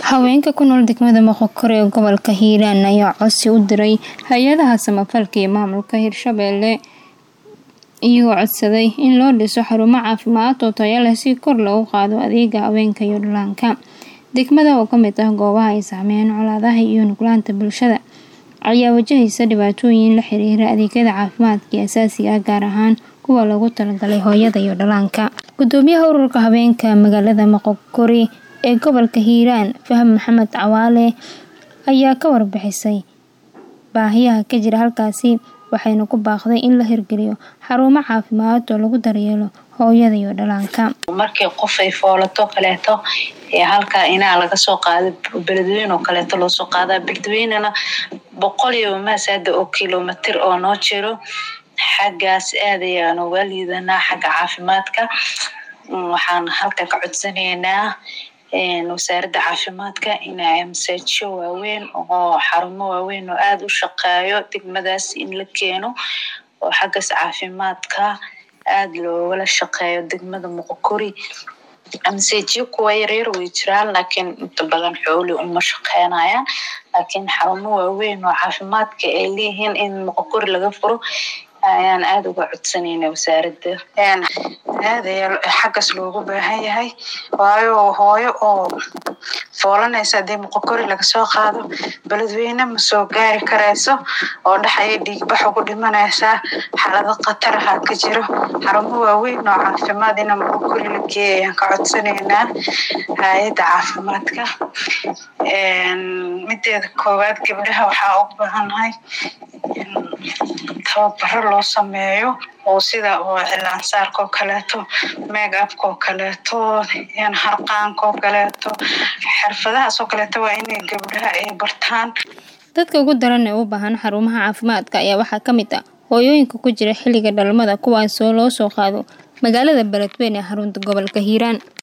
Haweenka ku nool degmada Moqokore ee gobolka Hiiraan ayaa codsi u diray hay'adaha samafalka iyo maamulka Hirshabelle iyagoo codsaday in loo dhiso xarumo caafimaad oo tayo leh si kor loogu qaado adeegga haweenka iyo dhallaanka. Degmada oo ka mid ah goobaha ay saameeyeen colaadaha iyo nuglaanta bulshada ayaa wajahaysa dhibaatooyin la xiriira adeegyada caafimaadka ee aasaasiga ah, gaar ahaan kuwa loogu talagalay hooyada iyo dhallaanka. Gudoomiyaha ururka haweenka magaalada Moqokore ee gobolka Hiiraan, Faham Maxamed Cawaale, ayaa ka warbixisay baahiyaha ka jira halkaasi, waxayna ku baaqday in la hirgeliyo xarumo caafimaad oo lagu daryeelo hooyada iyo dhallaanka. Markii qof ay foolato kaleeto halka inaa laga soo qaado beledweyne oo kaleeto loo soo qaadaa beledweynena 100 oo kiiloomitir oo noo jiro xaggaas aad ayaan uga liidanaa xagga caafimaadka. Waxaan halka ka codsanaynaa wasaaradda caafimaadka inay masaajiyo waaweyn oo xarumo waaweyn oo aad u shaqeeyo degmadaas in la keeno oo xaggaas caafimaadka aad looga shaqeeyo degmada Moqokore. Masaajiyo kuwa yaryar way jiraan laakiin inta badan xoolo uma shaqeynayaan, laakiin xarumo waaweyn oo caafimaadka ay leeyihiin in Moqokore laga furo ayaan aad uga codsanaynaa wasaaradda. Aad ayaa xaggaas loogu baahan yahay waayo hooyo oo foolanaysa hadii Moqokore laga soo qaado beledweyne ma soo gaari karayso oo dhaxay dhiig bax ugu dhimanaysa, xaalado khatar ah ka jiro. Xarumo waaweyn oo caafimaad in Moqokore la geeyo ayaan ka codsanaynaa hay'adda caafimaadka. Mideeda koowaad gabdhaha waxaa u baahanahay tababaro loo sameeyo oo sida cilaan saarka oo kaleeto, make-up oo kaleeto, harqaanka oo kaleeto, xirfadahaas oo kaleeto waa inay gabdhaha ay bartaan. Dadka ugu daran ee u baahan xarumaha caafimaadka ayaa waxaa ka mid ah hooyooyinka ku jira xilliga dhalmada, kuwaas oo loo soo qaado magaalada beledweyne ee xarunta gobolka Hiiraan.